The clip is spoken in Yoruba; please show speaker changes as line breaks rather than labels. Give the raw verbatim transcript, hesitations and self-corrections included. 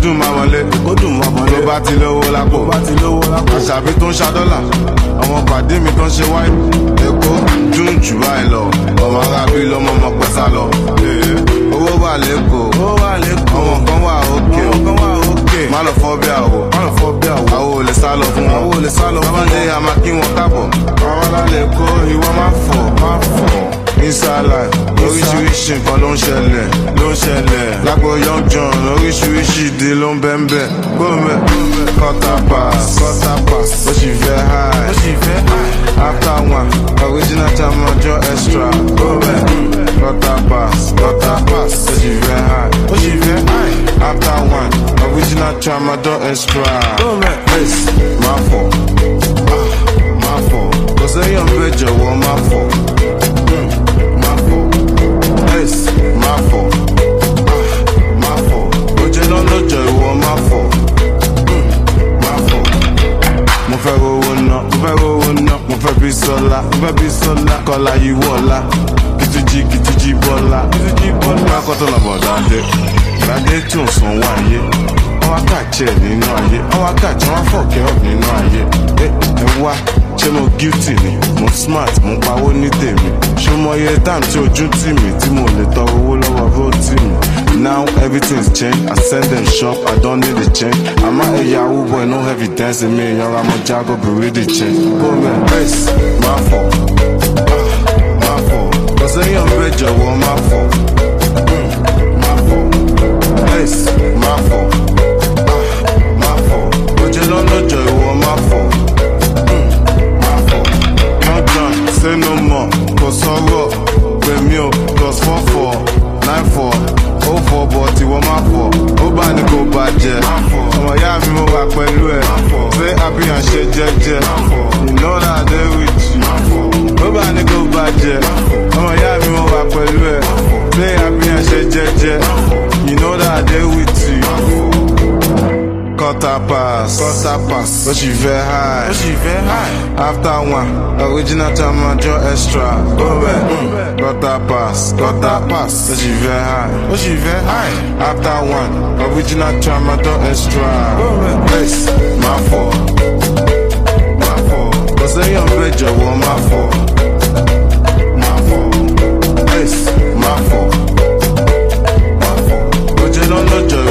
dùn máa wọlé kó dùn máa wọlé tó bá ti lówó lápò bá ti lówó lápò àṣàbí tó ń ṣa dọ́là àwọn pàdé mi tó ń ṣe wáyé èkó dùn jù báyìí lọ ọmọ arábí lọmọ ọmọ pẹ́sà lọ owó wà lẹ́kọ̀ọ́ owó wà lẹ́kọ̀ọ́ àwọn kan wà òkè àwọn kan wà òkè má lọ fọ́ bí àwọ̀ má lọ fọ́ bí àwọ̀ àwọn ò lè sá lọ fún wọn àwọn ò lè sá lọ fún wọn bàbá ní àmà kí wọn káàbọ̀ àwọn alálẹ̀ kó ìwọ má fọ̀ má fọ̀ inside oríṣiríṣi nǹkan ló ń ṣẹlẹ̀ ló ń ṣẹlẹ̀ lágbo young john oríṣiríṣi ìdí ló ń bẹ́ńbẹ́ gómẹ̀ quarter pass quarter pass ó sì fẹ́ high ó sì fẹ́ high after one original Tramadol extra gómẹ̀ quarter pass quarter pass ó sì fẹ́ high ó sì fẹ́ high after one original Tramadol extra gómẹ̀ face máa fọ̀ máa fọ̀ kò sẹ́yìn bẹ́ẹ̀ jọ̀wọ́ máa fọ̀. Máa fọ̀, máa fọ̀, ó jẹ́ lọ́lọ́jọ́ ìwọ máa fọ̀, máa fọ̀. Mo fẹ́ rówó ná, mo fẹ́ rówó ná, mo fẹ́ bí sọ́lá, mo fẹ́ bí sọ́lá, kọ́lá yìí wọ̀lá, kìtìjì kìtìjì bọ́lá, kìtìjì bọ́lá. Bá kọ́tọ̀ lọ bọ̀ dáadé, dáadé tí ò sàn wá ayé, wọ́n wá kàjẹ́ nínú ayé, wọ́n wá kàjẹ́ wọ́n fọ̀kẹ́ ọ̀ nínú ayé. Ẹ ẹ wá. Ṣé mo guilty ni? Mo smart, mo pawó ní tèmi. Ṣé mo yẹ time tí ojú tì mí tí mo lè tọrọ owó lọ́wọ́ bó tì mí? Now everything's changed. I send them shop, I don't need a change. I'm not a Yahoo boy, no evidence in me. Young, I'm a Jago, but really change. Go man, face, my fault, my fault. Cause I am better, well, my fault, my fault. Face, my fault, my fault. But you don't know joy, well, my fault. Say no more, cause sorrow, pay me up, plus four four, nine four, oh four, but you want my four, oh bad go bad jet, ọmọ ya mi mo wà pẹ̀lú ẹ̀, say happy and ṣe jẹ́jẹ́, you know that they with you, oh bad go bad jet, ọmọ ya mi mo wà pẹ̀lú ẹ̀, say happy and ṣe jẹ́jẹ́, you know that they with you. Quarter pass, quarter pass, ó sì fẹ́ high, ó sì fẹ́ high. After one, original Tramadol extra. Go back, quarter pass, quarter pass, ó sì fẹ́ high, ó sì fẹ́ high. After one, original Tramadol extra. Go back, place, máa fọ̀, máa fọ̀. Kò sẹ́yìn bẹ́ẹ̀ jọ̀wọ́ máa fọ̀, máa fọ̀. Place, máa fọ̀, máa fọ̀. Ó jẹ́ lọ́lọ́jọ́